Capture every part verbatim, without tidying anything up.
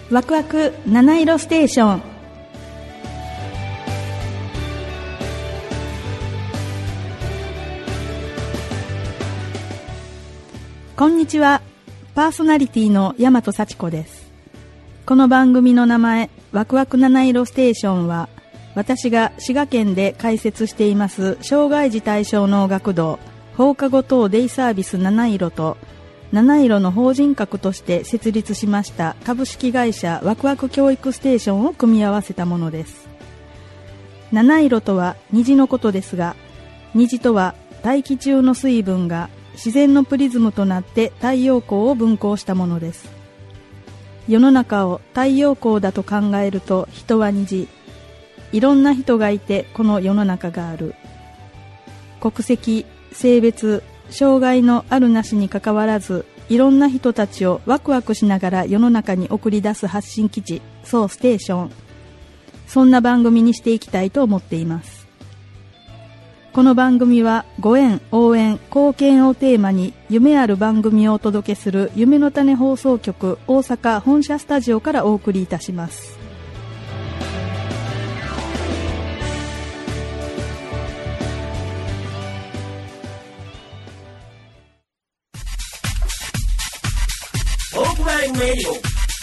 ワクワク七色ステーション。こんにちは。パーソナリティの大和幸子です。この番組の名前、ワクワク七色ステーションは、私が滋賀県で開設しています障害児対象の学童放課後等デイサービス七色と七色の法人格として設立しました株式会社ワクワク教育ステーションを組み合わせたものです。七色とは虹のことですが、虹とは大気中の水分が自然のプリズムとなって太陽光を分光したものです。世の中を太陽光だと考えると人は虹、いろんな人がいてこの世の中がある。国籍、性別、障害のあるなしにかかわらず、いろんな人たちをワクワクしながら世の中に送り出す発信基地、そうステーション。そんな番組にしていきたいと思っています。この番組はご縁、応援、貢献をテーマに夢ある番組をお届けする夢の種放送局大阪本社スタジオからお送りいたします。 夢の種。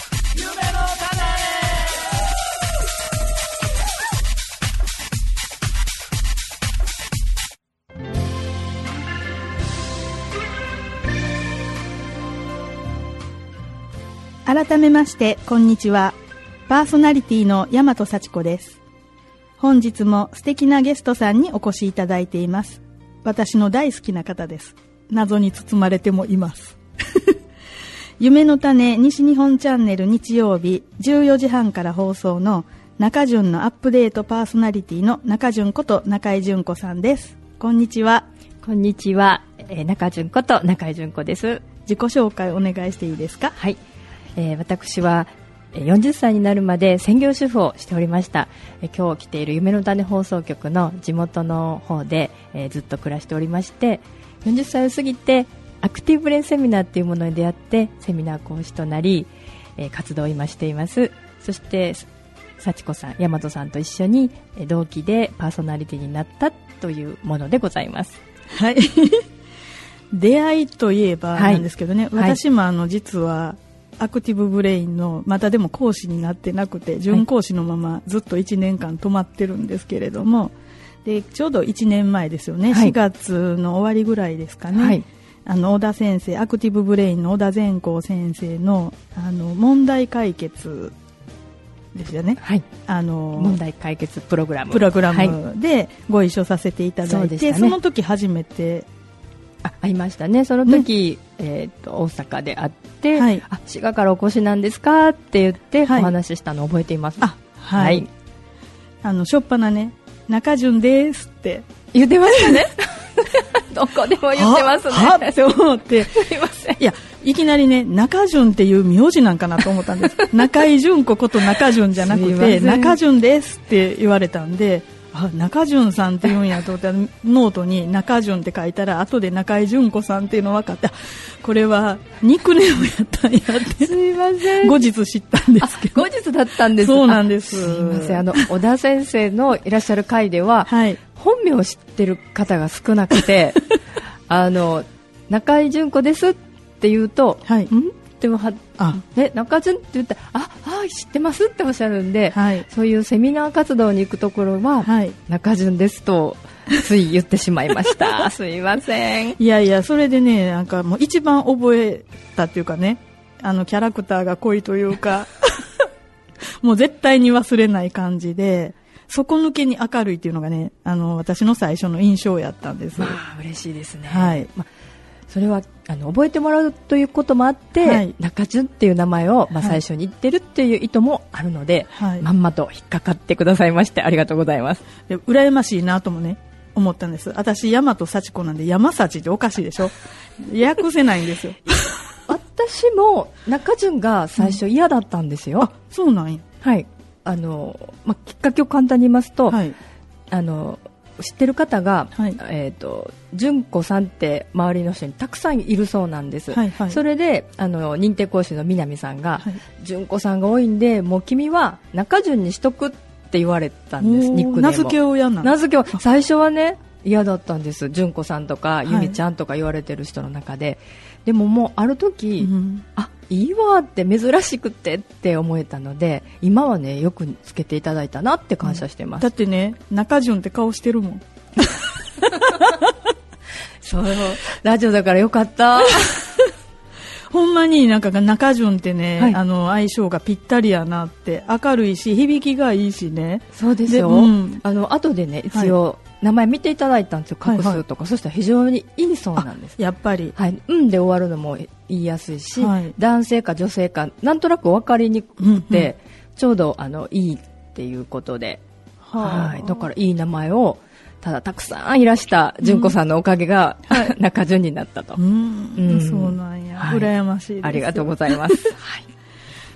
改めましてこんにちは。パーソナリティの大和幸子です。本日も素敵なゲストさんにお越しいただいています。私の大好きな方です。謎に包まれてもいます夢の種西日本チャンネル日曜日じゅうよじはんから放送の中順のアップデートパーソナリティの中順こと中井純子さんです。こんにちは。 こんにちは、えー、中順こと中井純子です。 自己紹介お願いしていいですか？ はい、えー、私はよんじゅっさいになるまで専業主婦をしておりました。えー、今日来ている夢の種放送局の地元の方で、えー、ずっと暮らしておりまして、よんじゅっさいを過ぎてアクティブブレインセミナーっていうものに出会ってセミナー講師となり、えー、活動を今しています。そして幸子さん、大和さんと一緒に同期でパーソナリティになったというものでございます。 はい出会いといえばなんですけどね、はい、私もあの実はアクティブブレインのまたでも講師になってなくて準講師のままずっといちねんかん止まってるんですけれども、でちょうどいちねんまえですよね、はい、しがつの終わりぐらいですかね、はい、あの小田先生、アクティブブレインの小田善光先生のあの問題解決ですよね、はい、あの問題解決プログラムプログラムでご一緒させていただいて、はい、 そ, ね、その時初めてあ会いましたね。その時、ね、えー、と大阪で会って、はい、あ滋賀からお越しなんですかって言ってお話ししたのを覚えています。 あ、はい、はい、あのしょっぱなね、中順ですって言ってましたねどこでも言ってますね。 ははって思ってすいません。 いやいきなりね中順っていう名字なんかなと思ったんです中井純子こと中順じゃなくて中順ですって言われたんで、あ中順さんって言うんやと思ったらノートに中順って書いたら後で中井純子さんっていうの分かって、これはニックネームやったんやってすいません後日知ったんですけど。 後日だったんです。 そうなんです。 すいません。あの小田先生のいらっしゃる会では、はい、本名を知ってる方が少なくてあの中井純子ですって言うと、はい、んでもはあえ中順って言ったら あ, あ知ってますっておっしゃるんで、はい、そういうセミナー活動に行くところは、はい、中順ですとつい言ってしまいましたすいません。 いやいやそれでね、なんかもう一番覚えたっていうかね、あのキャラクターが濃いというかもう絶対に忘れない感じで底抜けに明るいっていうのがね、あの私の最初の印象やったんです。 まあ嬉しいですね。 はい、まあそれはあの覚えてもらうということもあって、はい、中順っていう名前を、まあ、最初に言ってるっていう意図もあるので、はい、まんまと引っかかってくださいましてありがとうございます。 で羨ましいなともね思ったんです。私大和幸子なんで山幸っておかしいでしょ訳せないんですよ私も中順が最初嫌だったんですよ、うん、 あそうなんや。 はい、あの、まあ、きっかけを簡単に言いますと、はい、あの知ってる方が、 はい、 えーと、純子さんって周りの人にたくさんいるそうなんです、 はいはい、 それであの認定講師の南さんが、はい、純子さんが多いんでもう君は中純にしとくって言われたんです。ニックネームを名付けを嫌な名付けを最初はね嫌だったんです。純子さんとかゆみちゃんとか言われてる人の中で、はい、でももうある時、うん、あいいわって珍しくてって思えたので今はねよくつけていただいたなって感謝してます、 うん、だってね中純って顔してるもんそうラジオだからよかったほんまになんか中純ってね、はい、あの相性がぴったりやなって、明るいし響きがいいしね。 そうですよ、うん、あの後でね一応、はい名前見ていただいたんですよ、画数とか、はいはい、そしたら非常にいいそうなんです。 やっぱり、 はい、うんで終わるのも言いやすいし、はい、男性か女性かなんとなく分かりにくくて、うんうん、ちょうどあのいいっていうことで、はい、だからいい名前をただたくさんいらした純子さんのおかげが、うん、中純になったと、 うんうん、そうなんや、はい、羨ましいです。 ありがとうございます、はい、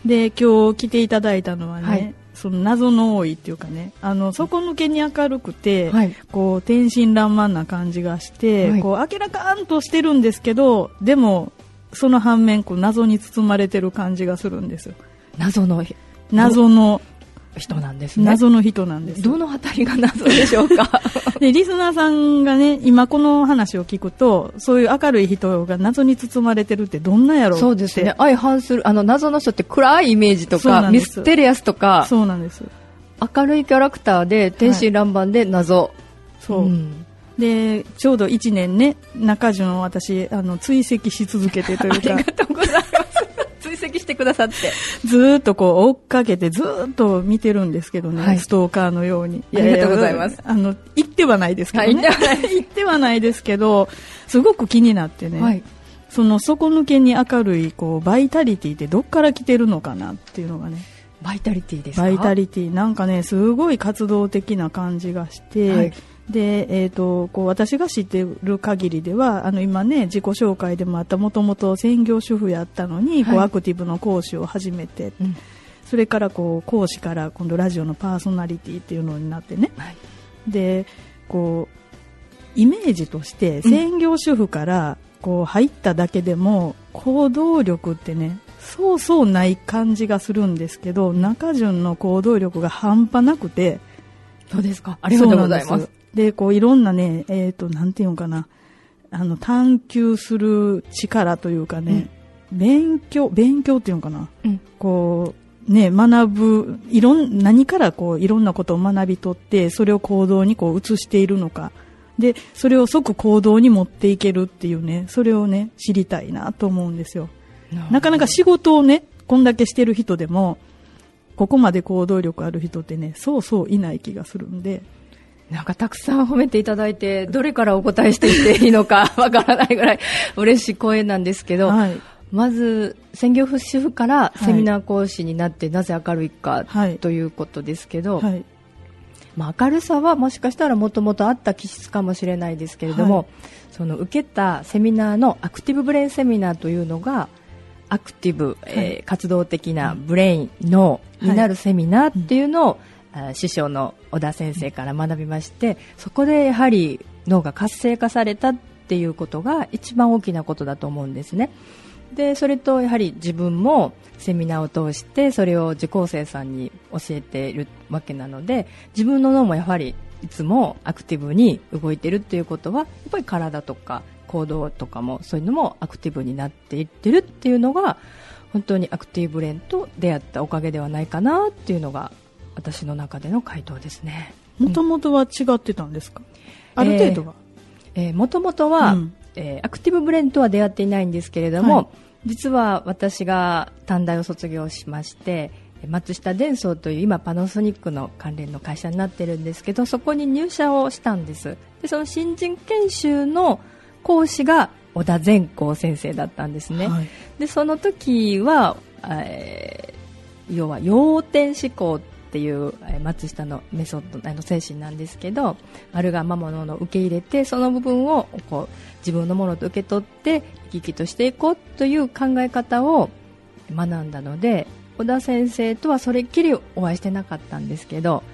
で今日来ていただいたのはね、はいその謎の多いっていうかね、あの底抜けに明るくて、はい、こう天真爛漫な感じがして、はい、こう明らかんとしてるんですけど、でもその反面こう謎に包まれてる感じがするんですよ。 謎の謎の人なんですね。 謎の人なんです。 どのあたりが謎でしょうかでリスナーさんがね今この話を聞くとそういう明るい人が謎に包まれてるってどんなやろうって。 そうですね、相反するあの謎の人って暗いイメージとかミステリアスとか、 そうなんです。 明るいキャラクターで天真爛漫で謎、はい、 そう、うん、でちょうどいちねんね中純を私あの追跡し続けてというかありがとうございます追跡してくださってずーっとこう追っかけてずーっと見てるんですけどね、はい、ストーカーのように。 ありがとうございます。 あの言ってはないですけどね、はい、言ってはないですけどすごく気になってね、はい、その底抜けに明るいこうバイタリティってどっから来てるのかなっていうのがね。 バイタリティですか。 バイタリティなんかねすごい活動的な感じがして、はいでえー、とこう私が知っている限りではあの今ね自己紹介でもあったもともと専業主婦やったのに、はい、こうアクティブの講師を始めて、うん、それからこう講師から今度ラジオのパーソナリティっていうのになってね、はい、でこうイメージとして専業主婦からこう入っただけでも行動力ってねそうそうない感じがするんですけど中純の行動力が半端なくて。 そうですか。ありがとうございます。 でこういろんなね、えーと、なんていうのかなあの探求する力というかね、うん、勉強勉強っていうのかな、うん、こうね学ぶいろん何からこういろんなことを学び取ってそれを行動にこう移しているのかでそれを即行動に持っていけるっていうねそれをね知りたいなと思うんですよ。なかなか仕事をねこんだけしてる人でもここまで行動力ある人ってねそうそういない気がするんで。 なんかたくさん褒めていただいてどれからお答えしていっていいのかわからないぐらい嬉しい声なんですけど、はい、まず専業主婦からセミナー講師になってなぜ明るいか、はい、ということですけど、はいまあ、明るさはもしかしたらもともとあった気質かもしれないですけれども、はい、その受けたセミナーのアクティブブレインセミナーというのがアクティブ、はいえー、活動的なブレイン脳になるセミナーっていうのを、はいうん師匠の小田先生から学びましてそこでやはり脳が活性化されたっていうことが一番大きなことだと思うんですね。でそれとやはり自分もセミナーを通してそれを受講生さんに教えているわけなので自分の脳もやはりいつもアクティブに動いているっていうことはやっぱり体とか行動とかもそういうのもアクティブになっていってるっていうのが本当にアクティブブレインと出会ったおかげではないかなっていうのが私の中での回答ですね。 もともとは違ってたんですか、うん、ある程度は。 もともとは、うんえー、アクティブブレインとは出会っていないんですけれども、はい、実は私が短大を卒業しまして松下電装という今パナソニックの関連の会社になってるんですけどそこに入社をしたんです。でその新人研修の講師が小田善光先生だったんですね、はい、でその時は、えー、要は要点思考っていう松下のメソッドあの精神なんですけどあるがままのを受け入れてその部分をこう自分のものと受け取って生き生きとしていこうという考え方を学んだので小田先生とはそれっきりお会いしてなかったんですけど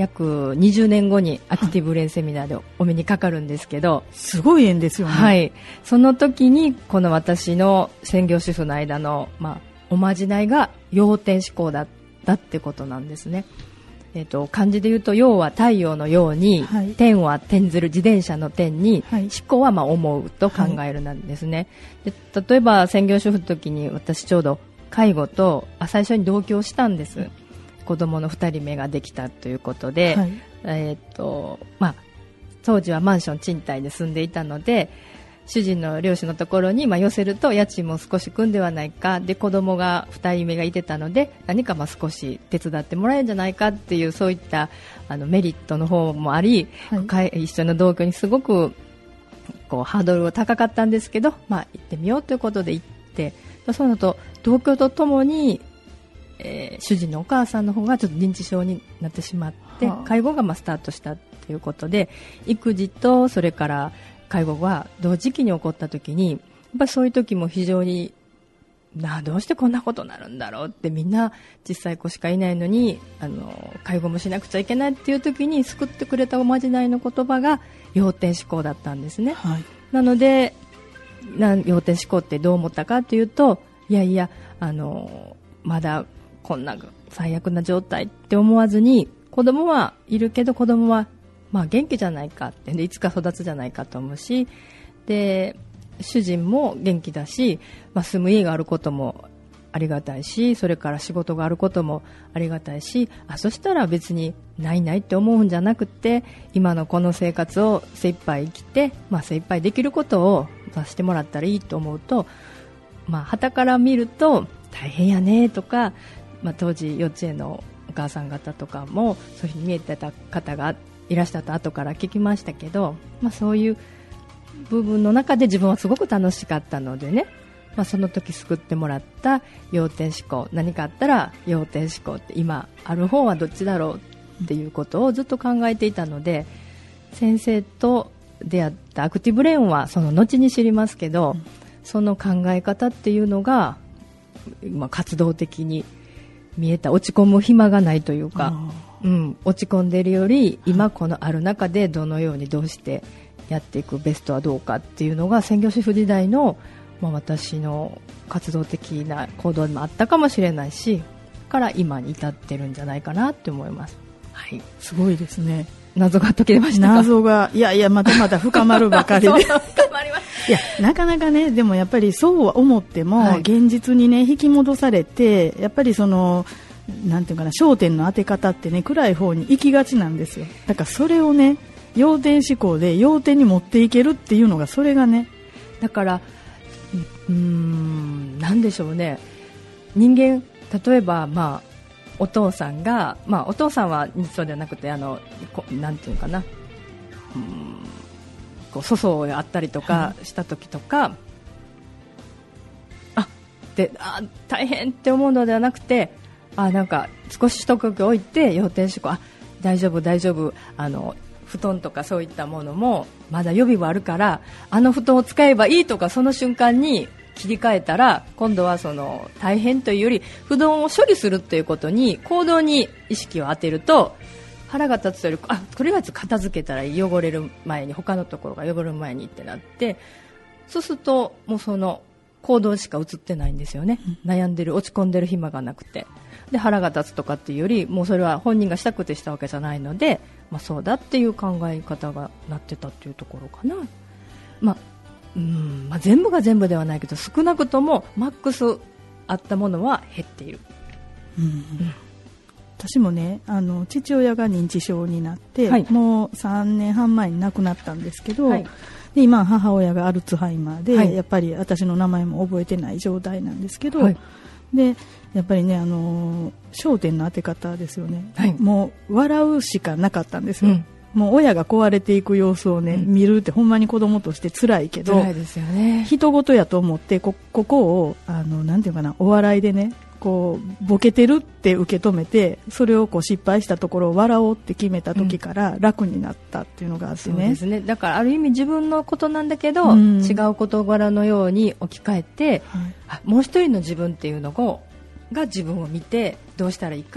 約にじゅうねんごにアクティブブレインセミナーでお目にかかるんですけど、 すごい縁ですよね。 はい、その時にこの私の専業主婦の間の、まあ、おまじないが陽天思考だったってことなんですね。えー、と漢字で言うと陽は太陽の陽に、はい、天は転ずる自転車の天に、はい、思考はまあ思うと考えるなんですね。はい、で例えば専業主婦の時に私ちょうど介護とあ最初に同居したんです。子供のふたりめができたということで、はい、えーとまあ、当時はマンション賃貸で住んでいたので主人の両親のところにまあ寄せると家賃も少し組んではないかで子供がふたりめがいてたので何かまあ少し手伝ってもらえるんじゃないかっていうそういったあのメリットの方もあり、はい、一緒の同居にすごくこうハードルが高かったんですけど、まあ、行ってみようということで行ってその後同居とともに、えー、主人のお母さんの方がちょっと認知症になってしまって、はあ、介護がまあスタートしたということで育児とそれから介護が同時期に起こった時にやっぱりそういう時も非常になどうしてこんなことになるんだろうってみんな小さい子しかいないのにあの介護もしなくちゃいけないっていう時に救ってくれたおまじないの言葉が陽天思考だったんですね。はい、なのでな陽天思考ってどう思ったかというといやいやあのまだこんな最悪な状態って思わずに子供はいるけど子供はまあ、元気じゃないかってでいつか育つじゃないかと思うしで主人も元気だし、まあ、住む家があることもありがたいしそれから仕事があることもありがたいしあそしたら別にないないって思うんじゃなくて今のこの生活を精一杯生きて、まあ、精一杯できることをさせてもらったらいいと思うと、まあ、傍から見ると大変やねとか、まあ、当時幼稚園のお母さん方とかもそういうふうに見えてた方がいらしたと後から聞きましたけど、まあ、そういう部分の中で自分はすごく楽しかったのでね、まあ、その時救ってもらった陽天思考何かあったら陽天思考って今ある方はどっちだろうっていうことをずっと考えていたので先生と出会ったアクティブレーンはその後に知りますけど、うん、その考え方っていうのが、まあ、活動的に見えた落ち込む暇がないというか、うん、落ち込んでいるより今このある中でどのようにどうしてやっていくベストはどうかっていうのが専業主婦時代の、まあ、私の活動的な行動にもあったかもしれないしから今に至ってるんじゃないかなって思います。はい、 すごいですね。 謎が解けましたか？ 謎がいやいやまだまだ深まるばかりで深まりますいやなかなかねでもやっぱりそうは思っても、はい、現実にね引き戻されてやっぱりそのなんていうかな焦点の当て方ってね暗い方に行きがちなんですよ。だからそれをね陽天思考で陽天に持っていけるっていうのがそれがねだからうーんなんでしょうね人間例えばまあお父さんが、まあ、お父さんはそうではなくてあのこなんていうかなうーんこう粗相があったりとかした時とか、はい、あであ大変って思うのではなくてあなんか少し一呼吸置いて陽天思考あ大丈夫大丈夫あの布団とかそういったものもまだ予備はあるからあの布団を使えばいいとかその瞬間に切り替えたら今度はその大変というより布団を処理するということに行動に意識を当てると腹が立つというよりあとりあえず片付けたら汚れる前に他のところが汚れる前にってなってそうするともうその行動しか映ってないんですよね、うん、悩んでる落ち込んでる暇がなくてで腹が立つとかっていうよりもうそれは本人がしたくてしたわけじゃないので、まあ、そうだっていう考え方がなってたっていうところかな、まあうんまあ、全部が全部ではないけど少なくともマックスあったものは減っている、 うんうん、私もねあの父親が認知症になって、はい、もうさんねんはん前に亡くなったんですけど、はい、で今母親がアルツハイマーで、はい、やっぱり私の名前も覚えてない状態なんですけど、はい、でやっぱりねあの焦点の当て方ですよね、はい、もう笑うしかなかったんですよ、うんもう親が壊れていく様子をね、うん、見るってほんまに子供として辛いけど辛いですよね。 人事やと思ってこ、ここをあのなんていうかなお笑いでねこうボケてるって受け止めてそれをこう失敗したところを笑おうって決めた時から楽になったっていうのがあってね、うん、そうですね。だからある意味自分のことなんだけど、うん、違う事柄のように置き換えて、はい、あもう一人の自分っていうのをが自分を見てどうしたらいいかっ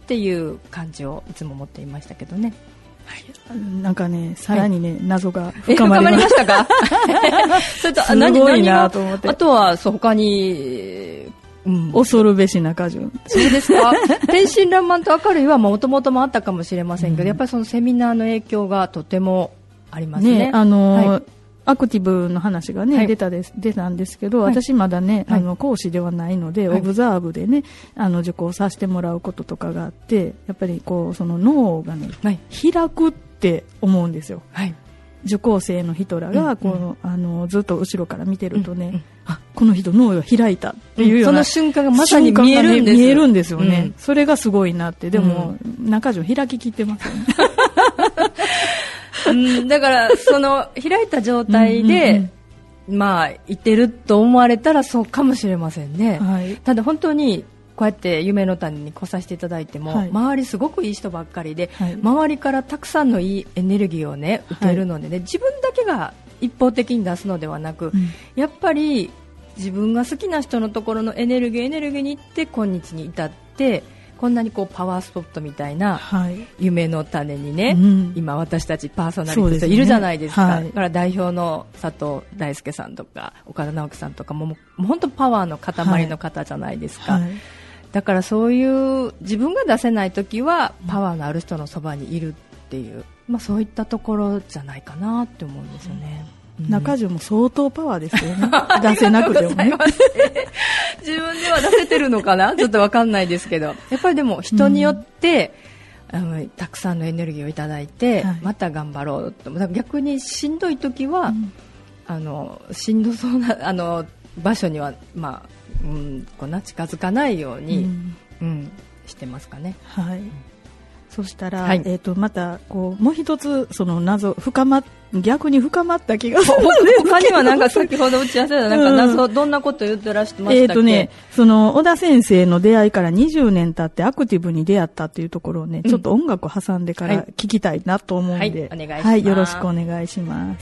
っていう感じをいつも持っていましたけどね。 はい、なんかね、さらにね、はい、謎が深まりましたかそれとすごいなと思って。 あとはそう他に、 うん、恐るべし中順。 そうですか天真爛漫と明るいはもともともあったかもしれませんけど、うん、やっぱりそのセミナーの影響がとてもありますね。 ね、あのーはい、アクティブの話がね、はい、出たです出たんですけど、はい、私まだね、はい、あの講師ではないので、はい、オブザーブでね、あの受講させてもらうこととかがあって、やっぱりこうその脳がね、はい、開くって思うんですよ。はい、受講生の人らがこう、うんうん、あのずっと後ろから見てるとね、うんうん、あ、この人脳が開いたっていうような、うん、その瞬間がまさに見えるんです、見えるんですよね、うん、それがすごいなって。でも、うん、中条開ききってますよねうん、だからその開いた状態でうんうん、うん、まあいてると思われたらそうかもしれませんね、はい、ただ本当にこうやって夢の種に来させていただいても、はい、周りすごくいい人ばっかりで、はい、周りからたくさんのいいエネルギーをね受けるのでね、はい、自分だけが一方的に出すのではなく、うん、やっぱり自分が好きな人のところのエネルギーエネルギーに行って今日に至ってこんなにこうパワースポットみたいな夢の種にね、はい、うん、今私たちパーソナリティといるじゃないですか。そうですね、はい、だから代表の佐藤大輔さんとか岡田直樹さんとかももう本当パワーの塊の方じゃないですか、はいはい、だからそういう自分が出せないときはパワーのある人のそばにいるっていう、まあ、そういったところじゃないかなって思うんですよね、うん、 中条も相当パワーですよね出せなくてもね自分では出せてるのかなちょっと分かんないですけど、やっぱりでも人によって、うん、あのたくさんのエネルギーをいただいて、はい、また頑張ろうと。逆にしんどい時は、うん、あのしんどそうなあの場所には、まあうん、こんな近づかないように、うんうん、してますかね。 はい、そしたら、はい、えー、とまたこうもう一つその謎深ま逆に深まった気がするんですけど、 他にはなんか先ほど打ち合わせでなんか謎、うん、どんなこと言ってらっしゃいましたっけ。えーとね、 その小田先生の出会いからにじゅうねん経ってアクティブに出会ったっていうところをね、うん、ちょっと音楽を挟んでから聞きたいなと思うんで、 はい、お願いします。 はい、よろしくお願いします。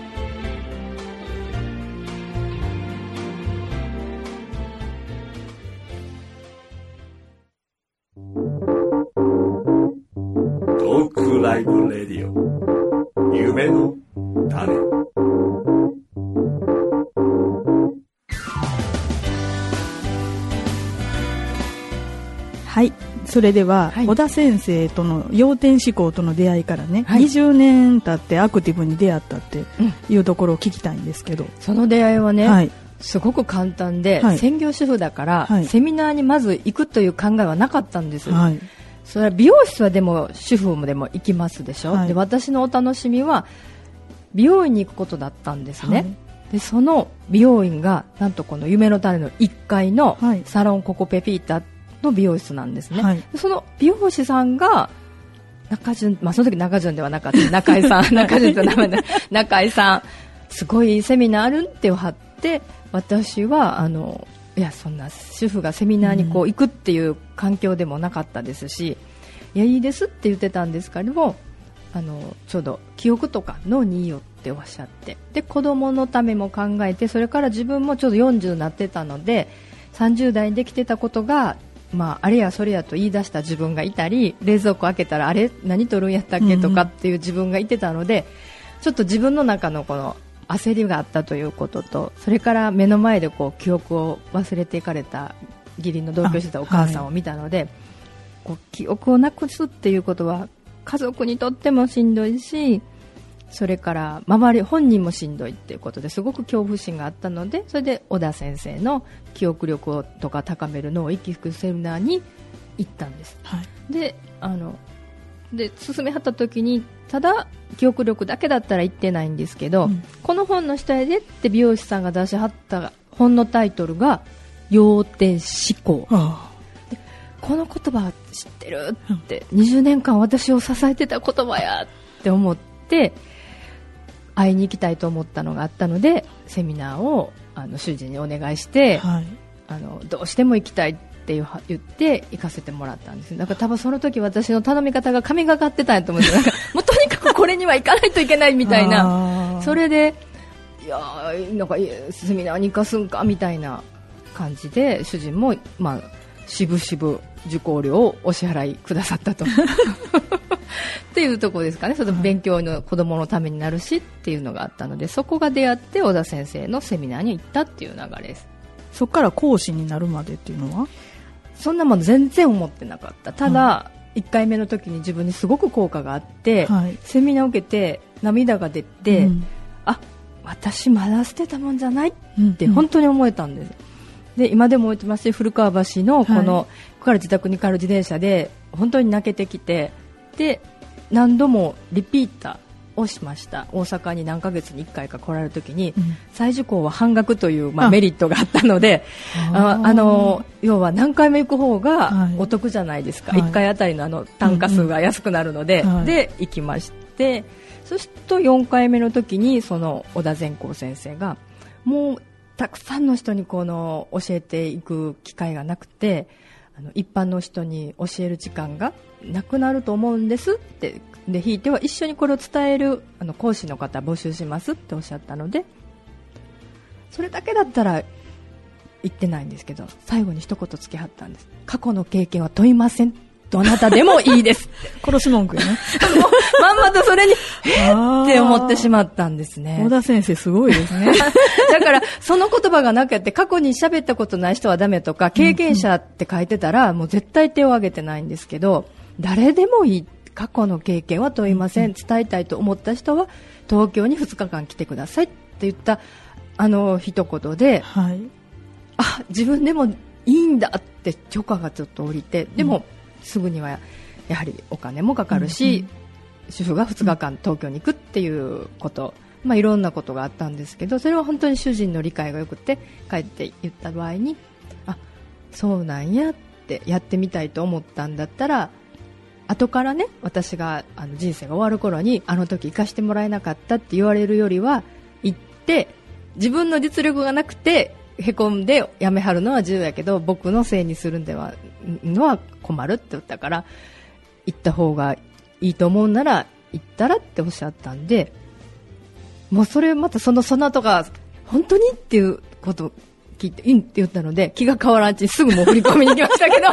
トークライブレディオ夢の種。 はい、それでは、はい、小田先生との要点思考との出会いからね、はい、にじゅうねん経ってアクティブに出会ったっていうところを聞きたいんですけど、うん、 その出会いはね、はい、すごく簡単で、はい、専業主婦だから、はい、セミナーにまず行くという考えはなかったんです、はい、それは美容室はでも主婦もでも行きますでしょ、はい、で私のお楽しみは美容院に行くことだったんですね、はい、でその美容院がなんとこの夢の種のいっかいのサロンココペピータの美容室なんですね、はい、でその美容師さんが中順、まあ、その時中順ではなかった中井さん中順と名前で中井さんすごいセミナーあるって貼って、私はあのいやそんな主婦がセミナーにこう行くっていう環境でもなかったですし、うん、いやいいですって言ってたんですけども、あのちょうど記憶とか脳にいいよっておっしゃって、で子供のためも考えて、それから自分もちょうどよんじゅうになってたのでさんじゅう代にできてたことが、まあ、あれやそれやと言い出した自分がいたり、冷蔵庫開けたらあれ何取るんやったっけとかっていう自分がいてたので、うん、ちょっと自分の中のこの焦りがあったということと、それから目の前でこう記憶を忘れていかれた義理の同居してたお母さんを見たので、はい、こう記憶をなくすっていうことは家族にとってもしんどいし、それから周り本人もしんどいっていうことですごく恐怖心があったので、それで小田先生の記憶力をとか高める脳を生き吹くセミナーに行ったんです、はい、であので進めはった時にただ記憶力だけだったら行ってないんですけど、うん、この本の下へでって美容師さんが出しはった本のタイトルが要点思考、ああ、この言葉知ってるって、うん、にじゅうねんかん私を支えてた言葉やって思って会いに行きたいと思ったのがあったので、セミナーをあの主人にお願いして、はい、あのどうしても行きたいって言って行かせてもらったんです。だから多分その時私の頼み方が神がかってたんやと思うんですよ。なんかもうとにかくこれには行かないといけないみたいなそれでいやなんかセミナーに行かすんかみたいな感じで主人も、まあ、 しぶしぶ受講料をお支払いくださったとっていうところですかね。その勉強の子供のためになるしっていうのがあったので、そこが出会って小田先生のセミナーに行ったっていう流れです。 そこから講師になるまでっていうのはそんなもの全然思ってなかった。ただ、うん、いっかいめの時に自分にすごく効果があって、はい、セミナーを受けて涙が出て、うん、あ、私まだ捨てたもんじゃないって本当に思えたんです、うんうん、で今でも覚えてますし、古川橋のこの、はい、ここから自宅に帰る自転車で本当に泣けてきて、で何度もリピーターをしました。大阪に何ヶ月にいっかいか来られる時に、うん、再受講は半額という、まあ、メリットがあったので、ああの要は何回も行く方がお得じゃないですか、はい、いっかいあたりの、あの単価数が安くなるので、うんうん、で行きまして、そしてよんかいめの時にその小田善光先生がもうたくさんの人にこの教えていく機会がなくて、あの一般の人に教える時間がなくなると思うんですって、でひいては一緒にこれを伝えるあの講師の方募集しますっておっしゃったので、それだけだったら言ってないんですけど、最後に一言つけはったんです。過去の経験は問いません、どなたでもいいです殺し文句よねもうまんまとそれにって思ってしまったんですね。 小田先生すごいですねだからその言葉がなくて、過去に喋ったことない人はダメとか経験者って書いてたらもう絶対手を挙げてないんですけど、誰でもいい、過去の経験は問いません、伝えたいと思った人は東京にふつかかん来てくださいって言ったあの一言で、はい、あ、自分でもいいんだって許可がちょっと降りて、でも、うん、すぐにはやはりお金もかかるし、うんうん、主婦がふつかかん東京に行くっていうこと、まあ、いろんなことがあったんですけど、それは本当に主人の理解がよくて、帰って言った場合に、あ、そうなんやってやってみたいと思ったんだったら、後からね、私があの人生が終わる頃にあの時行かしてもらえなかったって言われるよりは、行って自分の実力がなくてへこんでやめはるのは自由やけど、僕のせいにするんではのは困るって言ったから、行った方がいいと思うなら行ったらっておっしゃったんで、もうそれまたそのその後が本当にっていうことを聞いて、いいって言ったので気が変わらんちにすぐもう振り込みに行きましたけど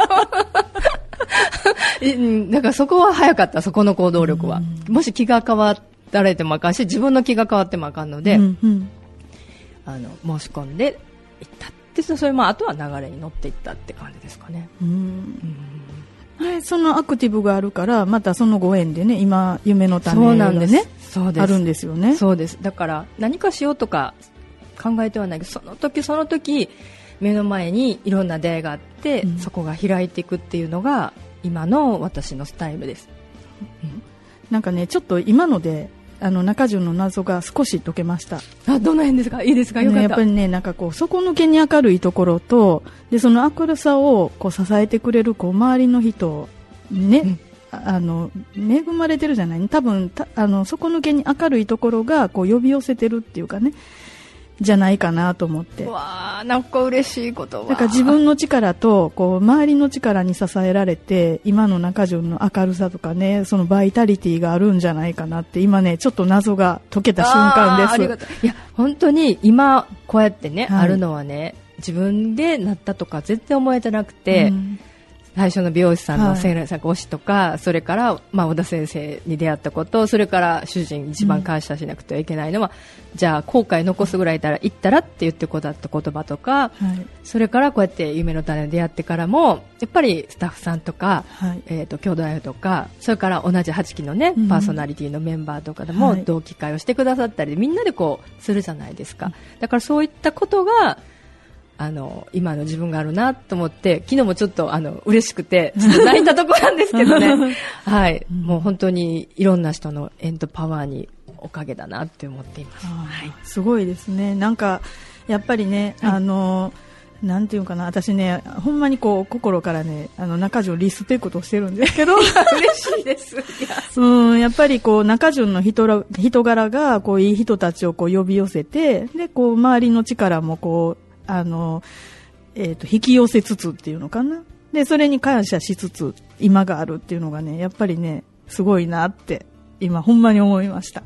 だからそこは早かった、そこの行動力は。もし気が変わられてもあかんし、自分の気が変わってもあかんので、うんうん、あの申し込んで行ったって、それもあとは流れに乗っていったって感じですかね。うんうん、でそのアクティブがあるから、またそのご縁でね、今夢の種がね、そうです、あるんですよね。 そうです。だから何かしようとか考えてはないけど、その時その時目の前にいろんな出会いがあって、うん、そこが開いていくっていうのが今の私のスタイルです、 うん、なんかね、ちょっと今のであの中順の謎が少し解けました。 あ、どの辺ですか？いいですか？よかった。 ね、やっぱりね、なんかこう底抜けに明るいところと、でその明るさをこう支えてくれるこう周りの人ね、うん、あの恵まれてるじゃない、多分たあの底抜けに明るいところがこう呼び寄せてるっていうかね、じゃないかなと思って。 わー、なんか嬉しいことは。 だから自分の力とこう周りの力に支えられて、今の中順の明るさとかね、そのバイタリティがあるんじゃないかなって、今ねちょっと謎が解けた瞬間です。 あ、ありがとう。いや本当に今こうやってね、はい、あるのはね、自分でなったとか全然思えてなくて、うん、最初の美容師さんの千来さん推しとか、はい、それから、まあ、小田先生に出会ったこと、それから主人に一番感謝しなくてはいけないのは、うん、じゃあ後悔残すぐらいいたら行ったらって言ってこだった言葉とか、はい、それからこうやって夢の種に出会ってからもやっぱりスタッフさんとか、はい、えーと、兄弟とか、それから同じはちきのね、うん、パーソナリティのメンバーとかでも同期会をしてくださったり、みんなでこうするじゃないですか、うん、だからそういったことがあの今の自分があるなと思って、昨日もちょっとあの嬉しくてちょっと泣いたところなんですけどねはい、うん、もう本当にいろんな人のエンドパワーにおかげだなって思っています、はい、 すごいですね。なんかやっぱりね、はい、あのなんていうかな、私ねほんまにこう心からね、あの中順リスペクトしてるんですけど嬉しいですいや、うん、やっぱりこう中順の 人, 人柄がこういい人たちをこう呼び寄せて、でこう周りの力もこうあの、えーと、引き寄せつつっていうのかな、でそれに感謝しつつ今があるっていうのがね、やっぱりねすごいなって今ほんまに思いました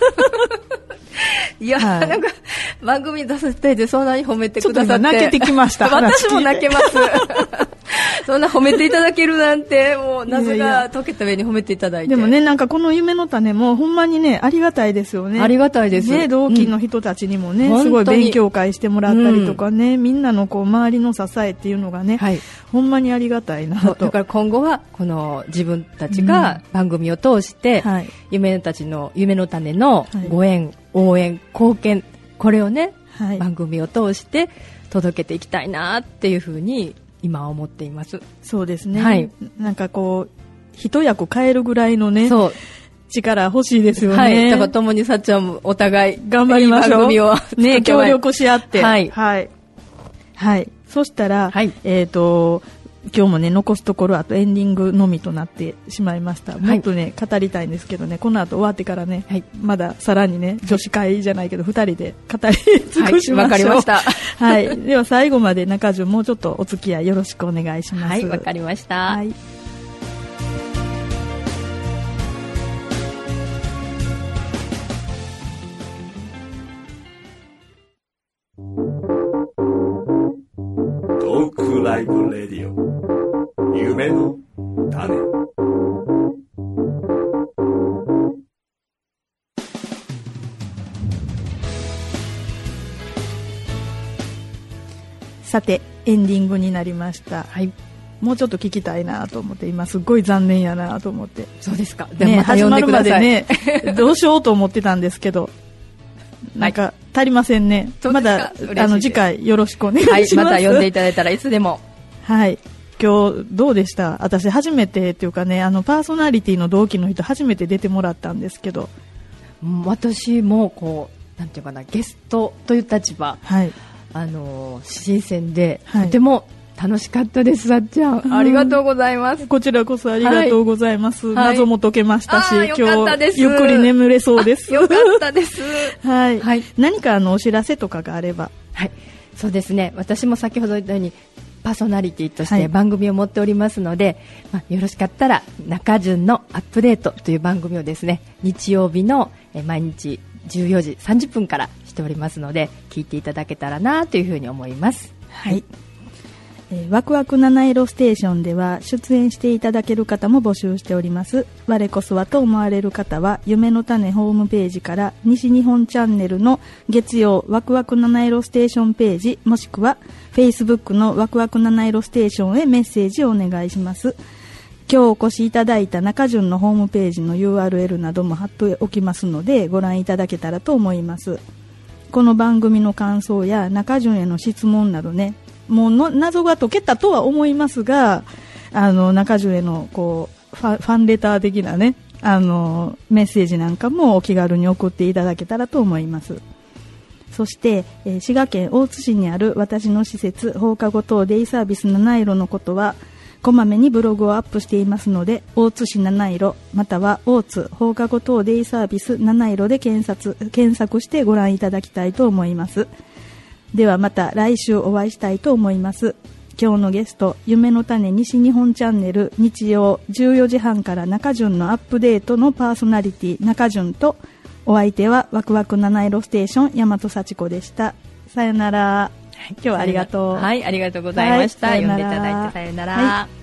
いや、はい、なんか番組に出させていてそんなに褒めてくださってちょっと今泣けてきました私も泣けますそんな褒めていただけるなんて、もう謎が解けた上に褒めていただいて。 でもね、なんかこの夢の種もほんまにね、ありがたいですよね。 ありがたいです。 ね、同期の人たちにもね、うん、すごい勉強会してもらったりとかね、うん、みんなのこう周りの支えっていうのがね、はい、ほんまにありがたいなと。 だから今後はこの自分たちが番組を通して、うんはい、夢たちの夢の種のご縁、はい、応援、貢献、これをね、はい、番組を通して届けていきたいなっていうふうに今は思っています。 そうですね、はい、なんかこう一役変えるぐらいのね、そう力欲しいですよね。はい、 だから共にさっちゃんもお互い頑張りましょう。 いい番組をね、協力し合って、はいはい、はい、そしたら、はい、えっと今日もね残すところあとエンディングのみとなってしまいました。もっとね、はい、語りたいんですけどね、この後終わってからね、はい、まださらにね女子会じゃないけどふたりで語り尽くしましょう。 わ、はい、かりました。 はい、では最後まで中潤もうちょっとお付き合いよろしくお願いします。はい、 わかりました。はい。 トークライブレディオ夢の種。 さてエンディングになりました。はい、もうちょっと聞きたいなと思って今すごい残念やなと思って。 そうですか。でもまた読んでください。 ね、始まるまでねどうしようと思ってたんですけどなんか足りませんね。まだあの次回よろしくお願いします。 はい、また読んでいただいたらいつでも。 はい、今日どうでした？私初めてっていうかね、あのパーソナリティの同期の人初めて出てもらったんですけど、 私もこうなんていうかな、ゲストという立場、はい、あの新鮮で、はい、とても楽しかったです。さっちゃん、うん、ありがとうございます。 こちらこそありがとうございます、はい、謎も解けましたし、 今日ゆっくり眠れそうですよかったです、 はい、はい、何かあのお知らせとかがあれば。 はい、そうですね、私も先ほど言ったようにパーソナリティとして番組を持っておりますので、はい、まあ、よろしかったら中潤のアップデートという番組をですね、日曜日の毎日じゅうよじさんじゅっぷんからしておりますので、聞いていただけたらなというふうに思います。 はい、えー、ワクワク七色ステーションでは出演していただける方も募集しております。我こそはと思われる方は夢の種ホームページから西日本チャンネルの月曜ワクワク七色ステーションページ、もしくはフェイスブックのワクワク七色ステーションへメッセージをお願いします。今日お越しいただいた中潤のホームページの ユーアールエル なども貼っておきますのでご覧いただけたらと思います。この番組の感想や中潤への質問などね、もうの謎が解けたとは思いますが、あの中潤へのこうファ、ファンレター的なね、あのメッセージなんかもお気軽に送っていただけたらと思います。そして、えー、滋賀県大津市にある私の施設放課後等デイサービス七色のことはこまめにブログをアップしていますので、大津市七色または大津放課後等デイサービス七色で検索、検索してご覧いただきたいと思います。ではまた来週お会いしたいと思います。今日のゲスト、夢の種西日本チャンネル日曜じゅうよじはんから中潤のアップデートのパーソナリティ中潤と、お相手はワクワク七色ステーション大和幸子でした。さよなら。今日はありがとう。 はい、ありがとうございました。はい、読んでいただいてさよなら。はい。